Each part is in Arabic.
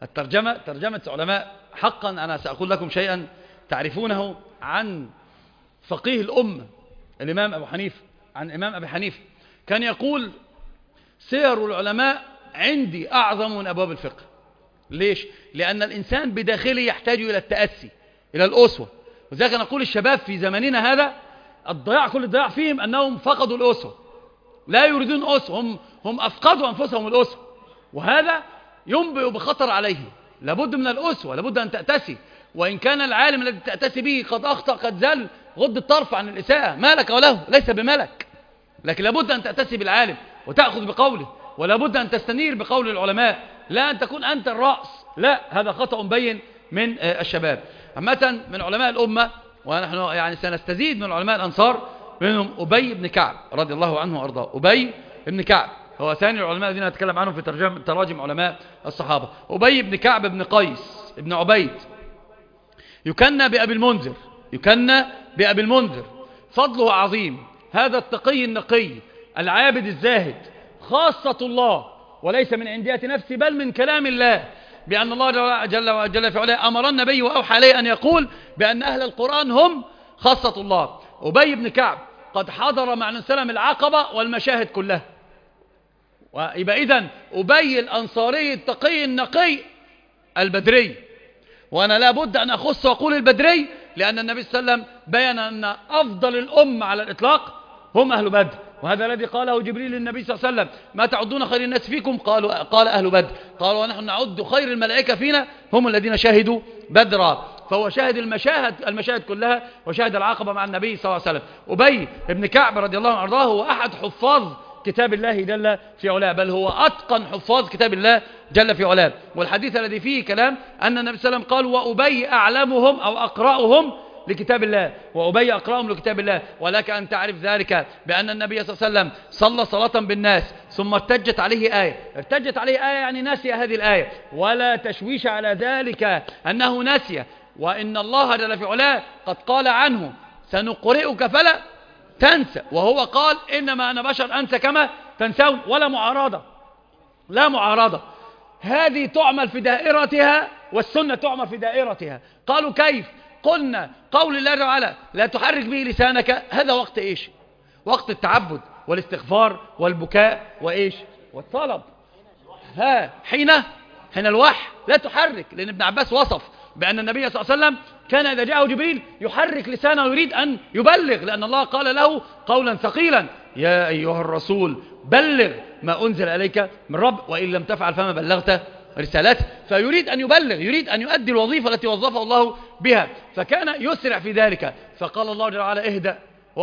الترجمة ترجمة علماء حقا. أنا سأقول لكم شيئا تعرفونه عن فقيه الأمة الإمام أبو حنيفة. عن إمام أبي حنيفة كان يقول: سير العلماء عندي أعظم من أبواب الفقه. ليش؟ لأن الإنسان بداخله يحتاج إلى التأسي، إلى الأسوة. وذلك نقول الشباب في زماننا هذا الضياع، كل الضياع فيهم أنهم فقدوا الأسوة، لا يريدون أسوة، هم أفقدوا أنفسهم الأسوة، وهذا ينبئ بخطر عليه. لابد من الأسوة، لابد أن تأتسي. وإن كان العالم الذي تأتسي به قد أخطأ، قد زل، غض الطرف عن الإساءة، ما لك وله، ليس بملك. لكن لابد أن تأتسي بالعالم وتأخذ بقوله، ولابد أن تستنير بقول العلماء، لا أن تكون أنت الرأس. لا، هذا خطأ بين من الشباب. عامة من علماء الأمة، ونحن يعني سنستزيد من علماء الأنصار، منهم أبي بن كعب رضي الله عنه وأرضاه. أبي بن كعب هو ثاني العلماء الذين نتكلم عنهم في تراجم علماء الصحابة. أبي بن كعب بن قيس بن عبيد، يكنى بأبي المنذر، يكنى بأبي المنذر. فضله عظيم. هذا التقي النقي العابد الزاهد، خاصة الله، وليس من عندية نفسي بل من كلام الله، بأن الله جل في علاه أمر النبي وأوحى عليه أن يقول بأن أهل القرآن هم خاصة الله. أبي بن كعب قد حضر مع النبي صلى الله عليه وسلم العقبة والمشاهد كلها. ويبقى إذن أبي الأنصاري التقي النقي البدري. وأنا لابد أن أخص وأقول البدري، لأن النبي صلى الله عليه وسلم بيّن أن أفضل الأمة على الإطلاق هم أهل بدر، وهذا الذي قاله جبريل للنبي صلى الله عليه وسلم: ما تعدون خير الناس فيكم؟ قال أهل بدر. قال: ونحن نعد خير الملائكة فينا هم الذين شهدوا بدرا. فهو شاهد المشاهد كلها، وشاهد العقبة مع النبي صلى الله عليه وسلم. أبي بن كعب رضي الله عنه وارضاه هو أحد حفاظ كتاب الله جل في علاه، بل هو أتقن حفاظ كتاب الله جل في علاه. والحديث الذي فيه كلام أن النبي صلى الله عليه وسلم قال: وأبي أعلمهم أو أقرأهم لكتاب الله، وأبي أقرأهم لكتاب الله. ولك أن تعرف ذلك بأن النبي صلى الله عليه وسلم صلى صلاة بالناس ثم ارتجت عليه آية. ارتجت عليه آية يعني نسي هذه الآية، ولا تشويش على ذلك أنه نسي، وإن الله جل في علاه قد قال عنه: سنقرئك فلا تنسى، وهو قال: إنما أنا بشر أنسى كما تنسون. ولا معارضة، لا معارضة. هذه تعمل في دائرتها والسنة تعمل في دائرتها. قالوا: كيف؟ قلنا: قول الله تعالى: لا تحرك به لسانك. هذا وقت إيش؟ وقت التعبد والاستغفار والبكاء وإيش؟ والطلب. حين الوحي لا تحرك، لأن ابن عباس وصف بأن النبي صلى الله عليه وسلم كان إذا جاءه جبريل يحرك لسانه ويريد أن يبلغ، لأن الله قال له قولا ثقيلا: يا أيها الرسول بلغ ما أنزل إليك من رب، وإن لم تفعل فما بلغت رسالته. فيريد أن يبلغ، يريد أن يؤدي الوظيفة التي وظفه الله بها، فكان يسرع في ذلك. فقال الله جل وعلا: اهدأ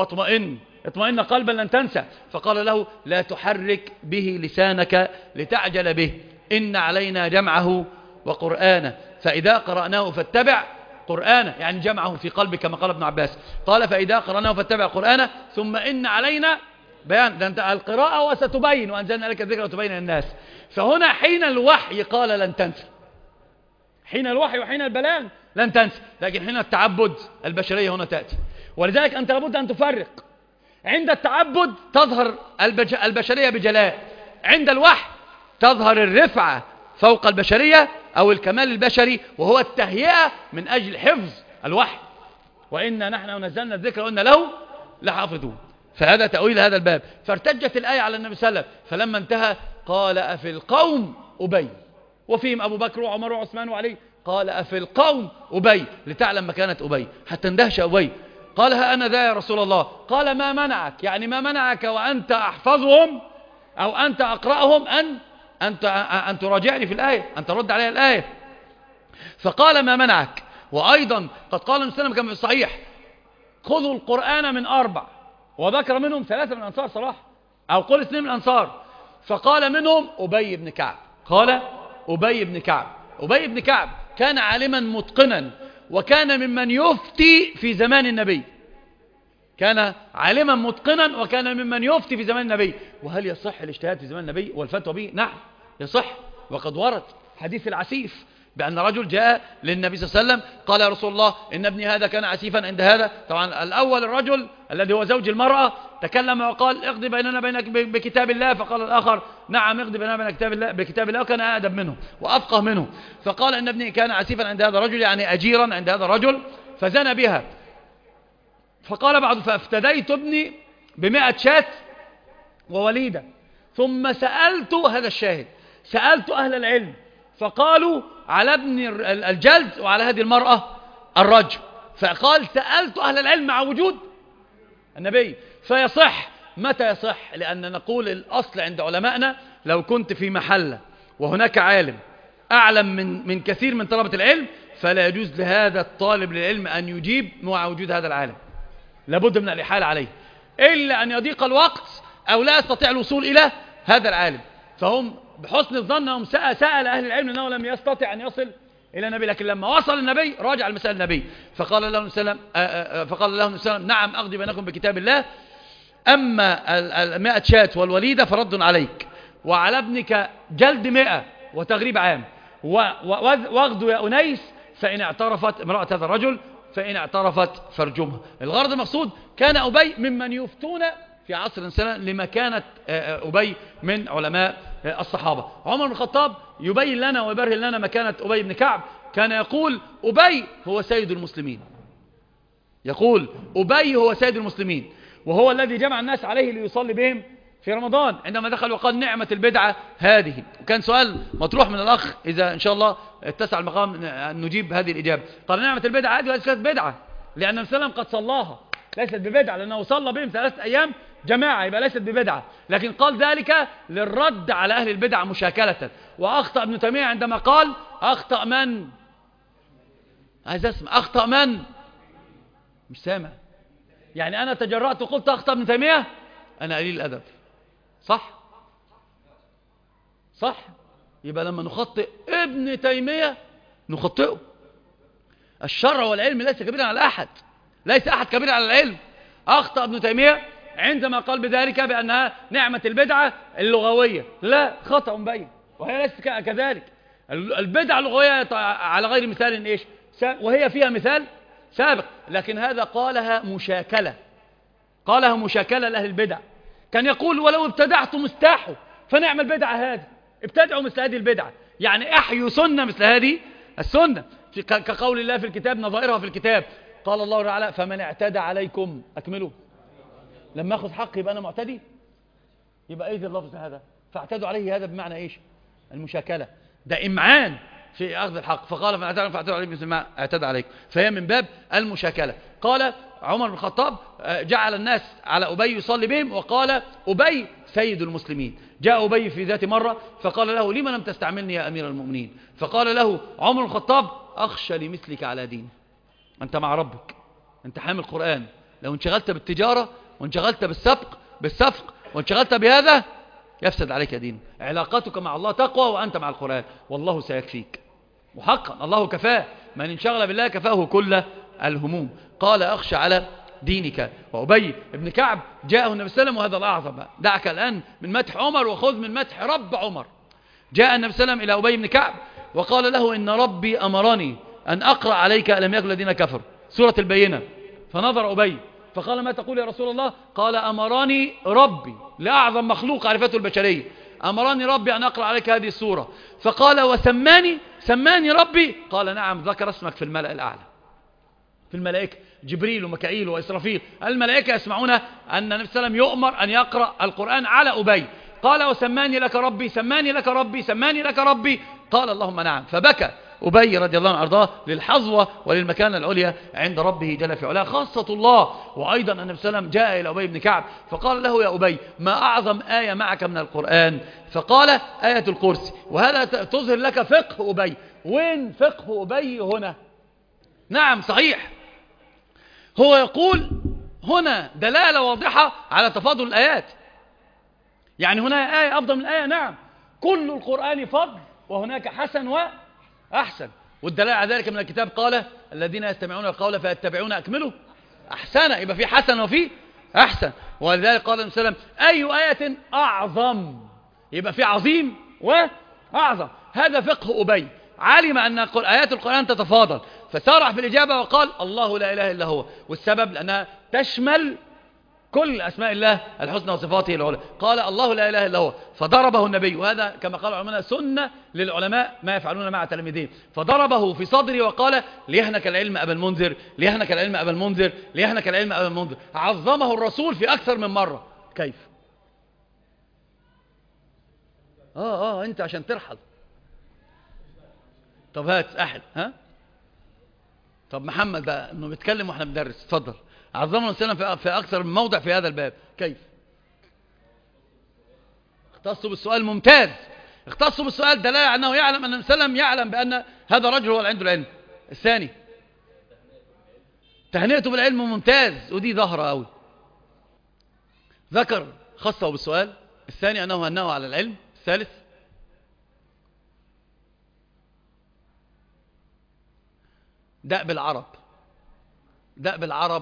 اطمئن قلبا لن تنسى. فقال له: لا تحرك به لسانك لتعجل به، إن علينا جمعه وقرآنه، فإذا قرأناه فاتبع قرآنه، يعني جمعه في قلبك كما قال ابن عباس. قال: فإذا قرأناه فاتبع قرآنه ثم إن علينا بيان. ده القراءة وستبين، وأنزلنا لك الذكر وتبين للناس. فهنا حين الوحي قال لن تنسى، حين الوحي وحين البلاغ لن تنسى، لكن حين التعبد البشرية هنا تأتي. ولذلك أنت لابد أن تفرق. عند التعبد تظهر البشرية بجلاء، عند الوحي تظهر الرفعة فوق البشرية أو الكمال البشري، وهو التهيئة من أجل حفظ الوحي. وإنا نحن نزلنا الذكر وإنا له لحافظون. فهذا تأويل هذا الباب. فارتجت الآية على النبي صلى الله عليه وسلم، فلما انتهى قال: أفي القوم أبي، وفيهم أبو بكر وعمر وعثمان وعلي. قال: أفي القوم أبي، لتعلم مكانة أبي، حتى اندهش أبي. قال: ها أنا ذا يا رسول الله. قال: ما منعك، يعني ما منعك وأنت أحفظهم أو أنت أقرأهم أن تراجعني في الآية، أن ترد علي الآية. فقال: ما منعك. وأيضا قد قال النبي صلى الله عليه وسلم كما في الصحيح: خذوا القرآن من 4، وذكر منهم 3 من الأنصار صراحة، أو قل 2 من الأنصار. فقال منهم أبي بن كعب. قال: أبي بن كعب. أبي بن كعب كان عالما متقنا، وكان ممن يفتي في زمان النبي. كان عالما متقنا وكان ممن يفتي في زمان النبي. وهل يصح الاجتهاد في زمان النبي والفتوى به؟ نعم يصح. وقد ورد حديث العسيف بأن رجل جاء للنبي صلى الله عليه وسلم قال: يا رسول الله إن ابني هذا كان عسيفا عند هذا. طبعا الأول الرجل الذي هو زوج المرأة تكلم وقال اقضي بيننا بينك بكتاب الله، فقال الآخر نعم اقضي بيننا بين بكتاب الله، وكان أدب منه وأفقه منه. فقال إن ابني كان عسيفا عند هذا الرجل، يعني أجيرا عند هذا الرجل، فزنى بها. فقال بعض فافتديت ابني ب100 شاة ووليدة، ثم سألت، هذا الشاهد، سألت أهل العلم فقالوا على ابن الجلد وعلى هذه المرأة الرجم. فقال سألت أهل العلم مع وجود النبي. فيصح، متى يصح؟ لأن نقول الأصل عند علمائنا لو كنت في محلة وهناك عالم أعلم من كثير من طلبة العلم، فلا يجوز لهذا الطالب للعلم أن يجيب مع وجود هذا العالم، لابد من الإحالة عليه، إلا أن يضيق الوقت أو لا يستطيع الوصول إلى هذا العالم. فهم بحسن الظن هم سأل أهل العلم أنه لم يستطع أن يصل إلى النبي، لكن لما وصل النبي راجع المسألة النبي، فقال له السلام نعم أقضي بينكم بكتاب الله، أما 100 شاة والوليدة فرد عليك، وعلى ابنك جلد 100 وتغريب عام، واغدو يا أنيس فإن اعترفت امرأة هذا الرجل فإن اعترفت فارجمها. الغرض المقصود كان أبي ممن يفتون في عصر السنة لمكانة أبي من علماء الصحابة. عمر بن الخطاب يبين لنا ويبرهن لنا مكانة أبي بن كعب، كان يقول أبي هو سيد المسلمين، يقول أبي هو سيد المسلمين، وهو الذي جمع الناس عليه ليصلي بهم في رمضان عندما دخل وقال نعمة البدعة هذه. وكان سؤال مطروح من الأخ، إذا إن شاء الله اتسع المقام أن نجيب هذه الإجابة. قال نعمة البدعة هذه ليست بدعة، لأن النبي صلى الله عليه وسلم قد صلاها، ليست ببدعة، لأنه صلى بهم 3 أيام جماعة، يبقى ليست ببدعة، لكن قال ذلك للرد على أهل البدع مشاكلة. وأخطأ ابن تيمية عندما قال أخطأ من؟ عايز أسمع، أخطأ من؟ مش سامع. يعني أنا تجرأت وقلت أخطأ ابن تيمية؟ أنا قليل الأدب، صح؟ صح؟ يبقى لما نخطئ ابن تيمية نخطئه. الشرع والعلم ليس كبيرا على أحد، ليس أحد كبير على العلم. أخطأ ابن تيمية عندما قال بذلك بأنها نعمة البدعة اللغوية، لا، خطأ مبين، وهي ليست كذلك. البدعة اللغوية على غير مثال إيش؟ وهي فيها مثال سابق، لكن هذا قالها مشاكلة، قالها مشاكلة لأهل البدع. كان يقول ولو ابتدعتم استاحوا، فنعم البدعة هذه، ابتدعوا مثل هذه البدعة، يعني احيوا سنة مثل هذه السنة، كقول الله في الكتاب، نظائرها في الكتاب. قال الله تعالى فمن اعتدى عليكم أكملوا. لما أخذ حق يبقى أنا معتدي، يبقى إيه اللفظ هذا؟ فاعتدوا عليه، هذا بمعنى إيش؟ المشاكلة، ده إمعان في أخذ الحق. فقال فمن اعتدى فاعتدوا عليه مثل ما اعتدى عليكم، فهي من باب المشاكلة. قال عمر بن الخطاب جعل الناس على أبي يصلي بهم، وقال أبي سيد المسلمين. جاء أبي في ذات مرة فقال له لما لم تستعملني يا أمير المؤمنين؟ فقال له عمر بن الخطاب أخشى لمثلك على دين، أنت مع ربك، أنت حامل القرآن، لو انشغلت بالتجارة وانشغلت بالسفق وانشغلت بهذا يفسد عليك دين. علاقتك مع الله تقوى وأنت مع القرآن، والله سيكفيك، وحقا الله كفاه، من انشغل بالله كفاه كل الهموم. قال أخشى على دينك. وأبي بن كعب جاءه النبي صلى الله عليه وسلم، وهذا الأعظم، دعك الآن من مدح عمر وخذ من مدح رب عمر. جاء النبي صلى الله عليه وسلم إلى أبي بن كعب وقال له إن ربي أمرني أن أقرأ عليك ألم يكن الذين كفروا، سورة البينة. فنظر أبي فقال ما تقول يا رسول الله؟ قال أمرني ربي، لأعظم مخلوق عرفته البشرية، أمرني ربي أن أقرأ عليك هذه السورة. فقال سماني ربي؟ قال نعم، ذكر اسمك في الملأ الأعلى، في الملائكة، جبريل وميكائيل وإسرافيل، الملائكة يسمعون أن النبي صلى الله عليه وسلم يؤمر أن يقرأ القرآن على أبي. قال وسماني لك ربي، سماني لك ربي، سماني لك ربي. قال اللهم نعم. فبكى أبي رضي الله عنه أرضاه للحظوة وللمكانة العليا عند ربه جل في علاه، خاصة الله. وأيضا النبي صلى الله عليه وسلم جاء إلى أبي بن كعب فقال له يا أبي ما أعظم آية معك من القرآن؟ فقال آية الكرسي. وهذا تظهر لك فقه أبي. وين فقه أبي هنا؟ نعم صحيح، هو يقول هنا دلالة واضحة على تفاضل الآيات، يعني هنا آية أفضل من آية، نعم، كل القرآن فضل وهناك حسن وأحسن، والدلالة على ذلك من الكتاب قال الذين يستمعون القول فيتبعون أكمله أحسن، يبقى في حسن وفي أحسن. ولذلك قال النبي صلى الله عليه وسلم أي آية أعظم، يبقى في عظيم وأعظم. هذا فقه أبي، علم أن آيات القرآن تتفاضل فسارع في الإجابة وقال الله لا إله إلا هو. والسبب لأنها تشمل كل أسماء الله الحسنى وصفاته العلى. قال الله لا إله إلا هو، فضربه النبي، وهذا كما قال العلماء سنة للعلماء ما يفعلون مع تلاميذهم، فضربه في صدره وقال ليهنك العلم أبا المنذر، ليهنك العلم أبا المنذر، ليهنك العلم أبا المنذر. عظمه الرسول في أكثر من مرة. كيف؟ أنت عشان ترحل. طب هات أحد، ها؟ طب محمد بقى انه بيتكلم واحنا بندرس، اتفضل. عظمنا السلام في اكثر من موضع في هذا الباب. كيف؟ اختصوا بالسؤال. ممتاز. اختصوا بالسؤال دلاله على انه يعلم ان السلام يعلم بان هذا الرجل هو اللي عنده العلم. الثاني تهنئته بالعلم. ممتاز، ودي ظاهره قوي. ذكر خصه بالسؤال. الثاني انه هنأه على العلم. الثالث دأب العرب. دأب العرب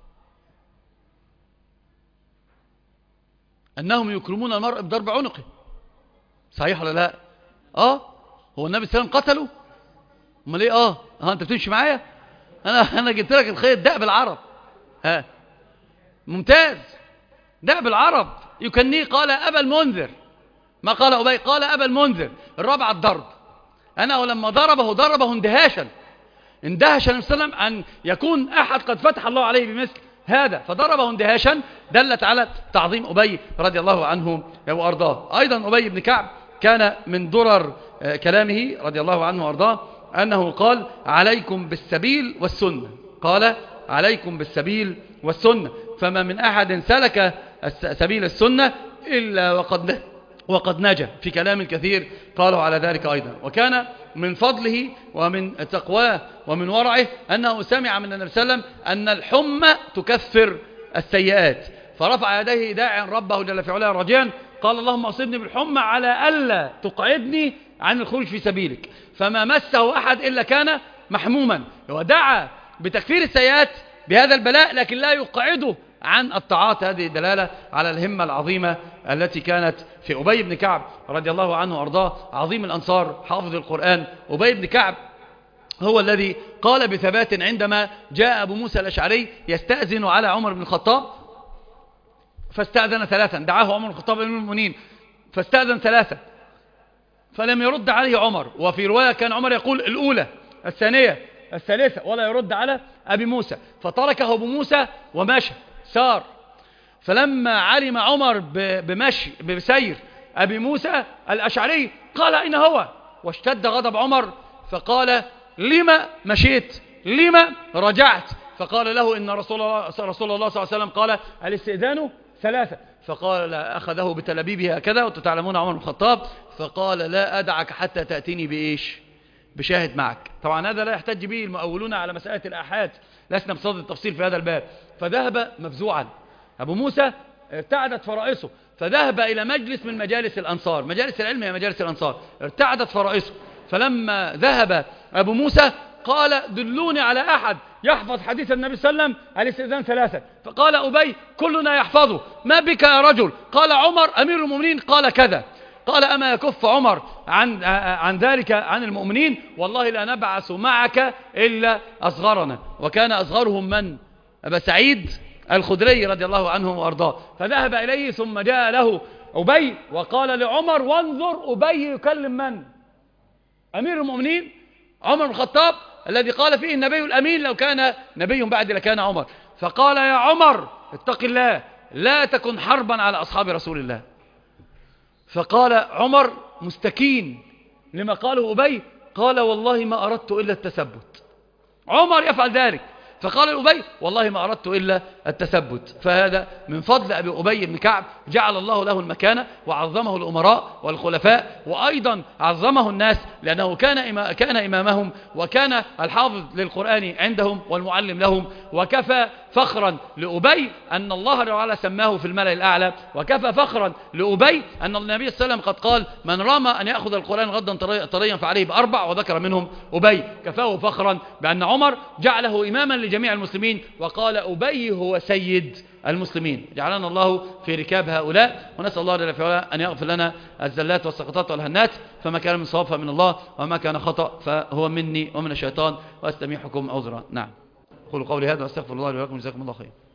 أنهم يكرمون المرء بضرب عنقه. صحيح ولا لا؟ هو النبي صلى الله عليه وسلم قتله؟ امال ايه؟ انت بتمشي معايا؟ انا جبت لك الخيط. دأب العرب. ممتاز. دأب العرب يكنيه. قال أبا المنذر، ما قال أبي، قال أبا المنذر. الرابع الضرب. أنا ولما ضربه اندهاشا. اندهش النبي صلى الله عليه وسلم أن يكون أحد قد فتح الله عليه بمثل هذا، فضربه اندهاشا، دلت على تعظيم أبي رضي الله عنه وأرضاه. أيضا أبي بن كعب كان من درر كلامه رضي الله عنه وأرضاه أنه قال عليكم بالسبيل والسنة. قال عليكم بالسبيل والسنة، فما من أحد سلك سبيل السنة إلا وقد نجا. في كلام كثير قالوا على ذلك أيضا. وكان من فضله ومن تقواه ومن ورعه أنه سمع من النبي صلى الله عليه وسلم أن الحمى تكفر السيئات، فرفع يديه داعيا ربه جل في علاه راجيا، قال اللهم أصبني بالحمى على ألا تقعدني عن الخروج في سبيلك. فما مسه أحد إلا كان محموما. ودعا بتكفير السيئات بهذا البلاء لكن لا يقعده عن الطاعات. هذه دلالة على الهمة العظيمة التي كانت في أبي بن كعب رضي الله عنه وأرضاه، عظيم الأنصار حافظ القرآن. أبي بن كعب هو الذي قال بثبات عندما جاء أبو موسى الأشعري يستأذن على عمر بن الخطاب، فاستأذن ثلاثا. دعاه عمر بن الخطاب أمير المؤمنين فاستأذن ثلاثة فلم يرد عليه عمر. وفي رواية كان عمر يقول الأولى، الثانية، الثالثة، ولا يرد على أبي موسى. فتركه أبو موسى ومشى سار. فلما علم عمر بسير أبي موسى الأشعري قال أين هو؟ واشتد غضب عمر فقال لما مشيت؟ لما رجعت؟ فقال له إن رسول الله صلى الله عليه وسلم قال الاستئذان ثلاثة. فقال أخذه بتلبيبه هكذا، وتتعلمون عمر بن الخطاب، فقال لا أدعك حتى تأتيني بإيش؟ بشاهد معك. طبعا هذا لا يحتج به المؤولون على مسألة الآحاد، لسنا بصدد التفصيل في هذا الباب. فذهب مفزوعا أبو موسى، ارتعدت فرائصه، فذهب إلى مجلس من مجالس الأنصار. مجالس العلم هي مجالس الأنصار. ارتعدت فرائصه. فلما ذهب أبو موسى قال دلوني على أحد يحفظ حديث النبي صلى الله عليه وسلم الاستئذان ثلاثة. فقال أبي كلنا يحفظه، ما بك يا رجل؟ قال عمر أمير المؤمنين قال كذا. قال أما يكف عمر عن ذلك عن المؤمنين؟ والله لا نبعث معك إلا أصغرنا. وكان أصغرهم من؟ أبا سعيد الخدري رضي الله عنه وأرضاه. فذهب إليه ثم جاء له أبي وقال لعمر وانظر أبي يكلم من؟ أمير المؤمنين عمر بن الخطاب الذي قال فيه النبي الأمين لو كان نبي بعد لكان عمر. فقال يا عمر اتق الله لا تكن حربا على أصحاب رسول الله. فقال عمر مستكين لما قاله أبي، قال والله ما أردت إلا التثبت. عمر يفعل ذلك. فقال أبي والله ما أردت إلا التثبت. فهذا من فضل أبي بن كعب، جعل الله له المكانة وعظمه الأمراء والخلفاء، وأيضا عظمه الناس لأنه كان إمامهم، وكان الحافظ للقرآن عندهم والمعلم لهم. وكفى فخرا لأبي أن الله تعالى سماه في الملأ الأعلى، وكفى فخرا لأبي أن النبي صلى الله عليه وسلم قد قال من رام أن يأخذ القرآن غدا طريا فعليه بأربع، وذكر منهم أبي. كفاه فخرا بأن عمر جعله إماما لجميع المسلمين، وقال أبي هو سيد المسلمين. جعلنا الله في ركاب هؤلاء، ونسأل الله جل وعلا أن يغفر لنا الزلات والسقطات والهنات، فما كان من صواب فمن الله، وما كان خطأ فهو مني ومن الشيطان، وأستميحكم عذرا. نعم. قولوا قولي هذا واستغفر الله لي ولكم، جزاكم الله خير.